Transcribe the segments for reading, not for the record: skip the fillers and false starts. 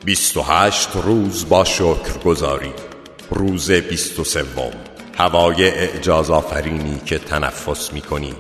28 روز با شکرگزاری. روز 23. هوای اعجازآفرینی که تنفس می‌کنی.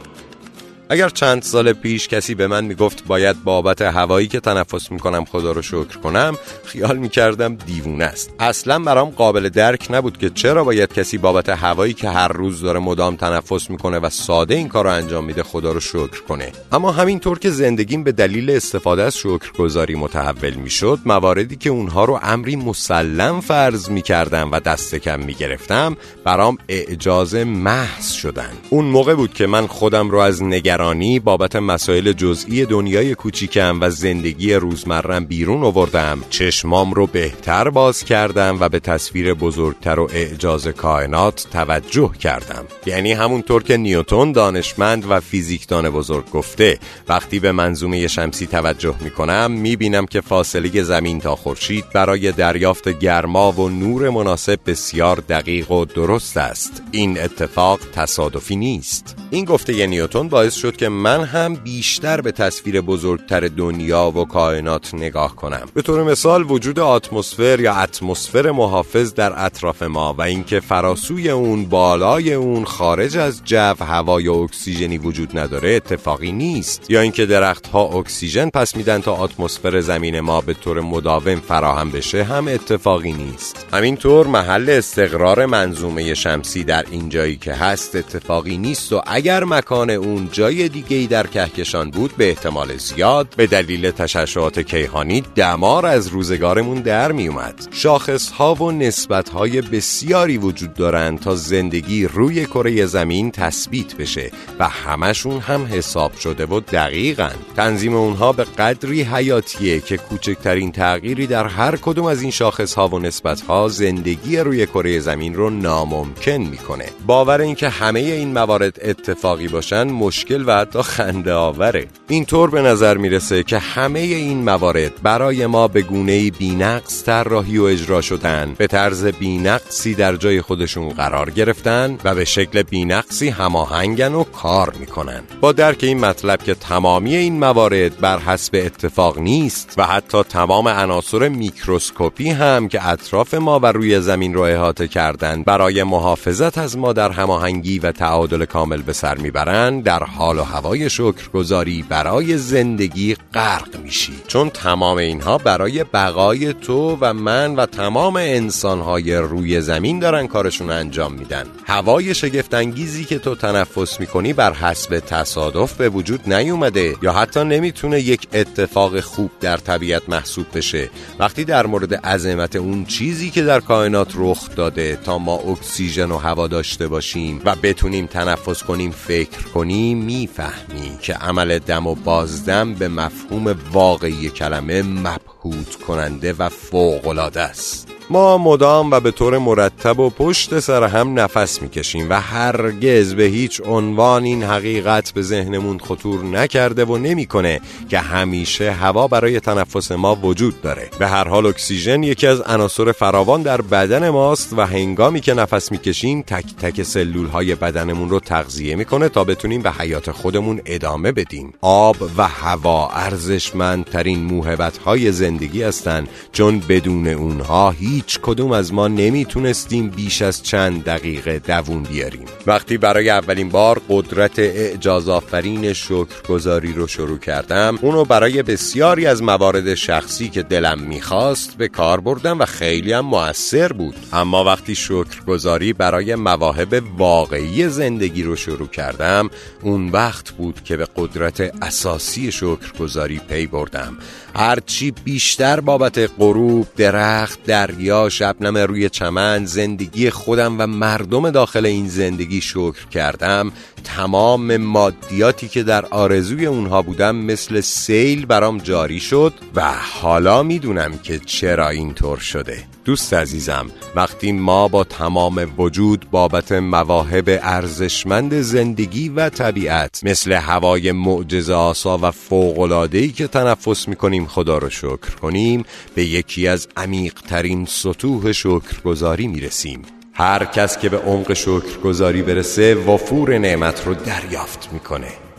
اگر چند سال پیش کسی به من میگفت باید بابت هوایی که تنفس میکنم خدا رو شکر کنم، خیال میکردم دیوونه است. اصلا برام قابل درک نبود که چرا باید کسی بابت هوایی که هر روز داره مدام تنفس میکنه و ساده این کار رو انجام میده خدا رو شکر کنه. اما همینطور که زندگیم به دلیل استفاده از شکرگزاری متحول میشد، مواردی که اونها رو امری مسلم فرض میکردم و دست کم میگرفتم برام اعجاز محض شدن. اون موقع بود که من خودم رو از نگرانی بابت مسائل جزئی دنیای کوچیکم و زندگی روزمرم بیرون آوردم، چشمام رو بهتر باز کردم و به تصویر بزرگتر و اعجاز کائنات توجه کردم. یعنی همونطور که نیوتن دانشمند و فیزیکدان بزرگ گفته، وقتی به منظومه شمسی توجه میکنم میبینم که فاصله زمین تا خورشید برای دریافت گرما و نور مناسب بسیار دقیق و درست است. این اتفاق تصادفی نیست. این گفته نیوتن باعث شد که من هم بیشتر به تصویر بزرگتر دنیا و کائنات نگاه کنم. به طور مثال وجود اتمسفر یا اتمسفر محافظ در اطراف ما و اینکه فراسوی اون، بالای اون، خارج از جو هوا یا اکسیژنی وجود نداره اتفاقی نیست، یا اینکه درخت‌ها اکسیژن پس میدن تا اتمسفر زمین ما به طور مداوم فراهم بشه هم اتفاقی نیست. همینطور محل استقرار منظومه شمسی در این جایی که هست اتفاقی نیست و اگر مکان اون جای دیگه‌ای در کهکشان بود به احتمال زیاد به دلیل تشعشعات کیهانی دمار از روزگارمون در می اومد. شاخص‌ها و نسبت‌های بسیاری وجود دارند تا زندگی روی کره زمین تثبیت بشه و همشون هم حساب شده و دقیقاً. تنظیم اونها به قدری حیاتیه که کوچکترین تغییری در هر کدوم از این شاخص‌ها و نسبت‌ها زندگی روی کره زمین رو ناممکن میکنه. باور این که همه این موارد اتفاقی باشن مشکل و حتی خنده آوره. اینطور به نظر میرسه که همه این موارد برای ما به گونه‌ای بی‌نقص طراحی و اجرا شدن، به طرز بی‌نقصی در جای خودشون قرار گرفتن و به شکل بی‌نقصی هماهنگن و کار میکنن. با درک این مطلب که تمامی این موارد بر حسب اتفاق نیست و حتی تمام عناصر میکروسکوپی هم که اطراف ما و روی زمین رو احاطه کردن برای محافظت از ما در هماهنگی و تعادل کامل به سر میبرن، در حال و هوای شکرگزاری برای زندگی غرق میشی، چون تمام اینها برای بقای تو و من و تمام انسانهای روی زمین دارن کارشون انجام میدن. هوای شگفت‌انگیزی که تو تنفس میکنی بر حسب تصادف به وجود نیومده یا حتی نمیتونه یک اتفاق خوب در طبیعت محسوب بشه. وقتی در مورد عظمت اون چیزی که در کائنات رخ داده تا ما اکسیژن و هوا داشته باشیم و بتونیم تنفس کنیم فکر کنیم، میفهمی که عمل دم و بازدم به مفهوم واقعی کلمه مبهوت کننده و فوق‌العاده است. ما مدام و به طور مرتب و پشت سر هم نفس میکشیم و هرگز به هیچ عنوان این حقیقت به ذهنمون خطور نکرده و نمیکنه که همیشه هوا برای تنفس ما وجود داره. به هر حال اکسیژن یکی از عناصر فراوان در بدن ماست و هنگامی که نفس میکشیم تک تک سلولهای بدنمون رو تغذیه میکنه تا بتونیم به حیات خودمون ادامه بدیم. آب و هوا ارزشمندترین موهبت‌های زندگی هستن، چون بدون اونها هیچ کدوم از ما نمیتونستیم بیش از چند دقیقه دووم بیاریم. وقتی برای اولین بار قدرت اعجازآفرین شکرگزاری رو شروع کردم، اونو برای بسیاری از موارد شخصی که دلم میخواست به کار بردم و خیلی هم مؤثر بود. اما وقتی شکرگزاری برای مواهب واقعی زندگی رو شروع کردم، اون وقت بود که به قدرت اساسی شکرگزاری پی بردم. هرچی بیشتر بابت غروب، درخت، دریا، شبنم روی چمن، زندگی خودم و مردم داخل این زندگی شکر کردم، تمام مادیاتی که در آرزوی اونها بودم مثل سیل برام جاری شد و حالا میدونم که چرا اینطور شده. دوست عزیزم، وقتی ما با تمام وجود بابت مواهب ارزشمند زندگی و طبیعت مثل هوای معجزه‌آسا و فوق‌العاده‌ای که تنفس می‌کنیم خدا رو شکر کنیم، به یکی از عمیق‌ترین سطوح شکرگزاری میرسیم. هر کس که به عمق شکرگزاری برسه وفور نعمت رو دریافت میکنه.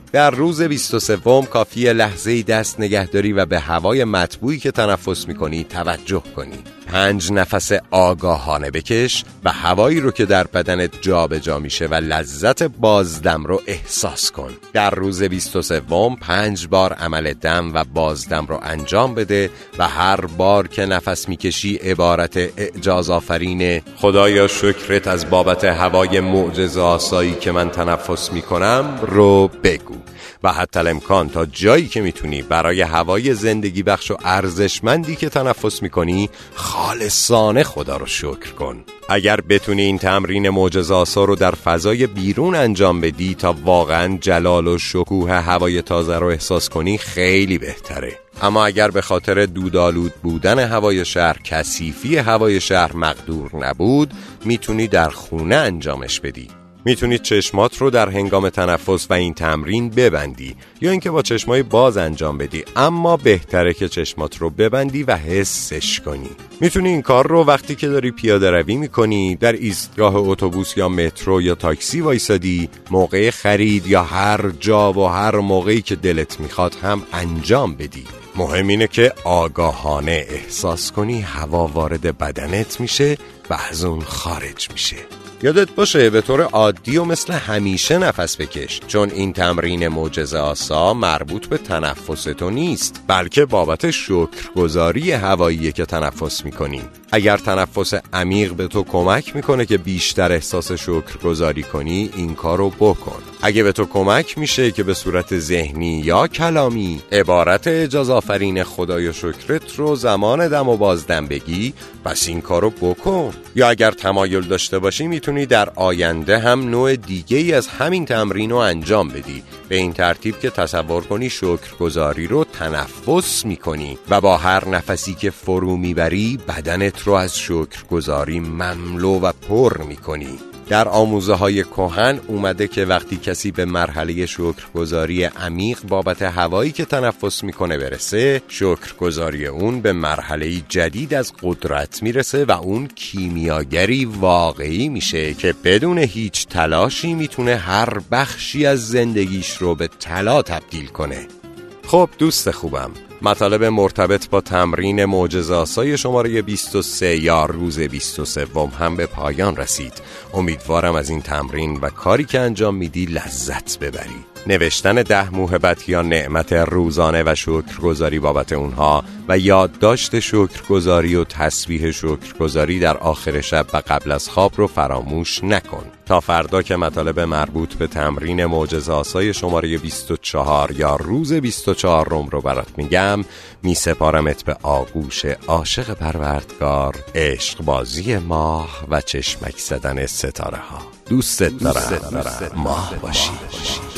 در روز 23 کافیه لحظه‌ای دست نگهداری و به هوای مطبوعی که تنفس می‌کنی توجه کنی. 5 نفس آگاهانه بکش و هوایی رو که در بدنت جابجا میشه و لذت بازدم رو احساس کن. در روز 23 5 بار عمل دم و بازدم رو انجام بده و هر بار که نفس میکشی عبارت اعجاز آفرین خدایا شکرت از بابت هوای معجزه آسایی که من تنفس میکنم رو بگو و حتی الامکان تا جایی که میتونی برای هوای زندگی بخش و ارزشمندی که تنفس میکنی خالصانه خدا رو شکر کن. اگر بتونی این تمرین معجزه‌آسا رو در فضای بیرون انجام بدی تا واقعا جلال و شکوه هوای تازه رو احساس کنی خیلی بهتره. اما اگر به خاطر دودآلود بودن هوای شهر، کثیفی هوای شهر مقدور نبود، میتونی در خونه انجامش بدی. میتونی چشمات رو در هنگام تنفس و این تمرین ببندی یا اینکه با چشمای باز انجام بدی، اما بهتره که چشمات رو ببندی و حسش کنی. میتونی این کار رو وقتی که داری پیاده روی میکنی، در ایستگاه اتوبوس یا مترو یا تاکسی وایسادی، موقع خرید یا هر جا و هر موقعی که دلت میخواد هم انجام بدی. مهم اینه که آگاهانه احساس کنی هوا وارد بدنت میشه و از اون خارج میشه. یادت باشه به طور عادی و مثل همیشه نفس بکش، چون این تمرین معجزه آسا مربوط به تنفس تو نیست، بلکه بابت شکرگزاری هواییه که تنفس میکنی. اگر تنفس عمیق به تو کمک میکنه که بیشتر احساس شکرگزاری کنی، این کارو بکن. اگه به تو کمک میشه که به صورت ذهنی یا کلامی عبارت اعجاز آفرین خدای شکرت رو زمان دم و بازدم بگی، پس این کارو بکن. یا اگر تمایل داشته باشی میتونی در آینده هم نوع دیگه ای از همین تمرین رو انجام بدی، به این ترتیب که تصور کنی شکرگزاری رو تنفس میکنی و با هر نفسی که فرو میبری بدنت رو از شکرگزاری مملو و پر میکنی. در آموزه های کهن اومده که وقتی کسی به مرحله شکرگزاری عمیق بابت هوایی که تنفس میکنه برسه، شکرگزاری اون به مرحله جدید از قدرت میرسه و اون کیمیاگری واقعی میشه که بدون هیچ تلاشی میتونه هر بخشی از زندگیش رو به طلا تبدیل کنه. خب دوست خوبم، مطالب مرتبط با تمرین معجزه‌آسای شماره 23 یا روز 23 هم به پایان رسید. امیدوارم از این تمرین و کاری که انجام میدی لذت ببری. نوشتن 10 موهبت یا نعمت روزانه و شکرگزاری بابت اونها و یادداشت شکرگزاری و تسبیح شکرگزاری در آخر شب و قبل از خواب رو فراموش نکن. تا فردا که مطالب مربوط به تمرین معجزه‌آسای شماره 24 یا روز 24 رو برات میگم، میسپارمت به آغوش عاشق پروردگار، عشق بازی ماه و چشمک زدن ستاره ها. دوستت دارم. ماه باشی.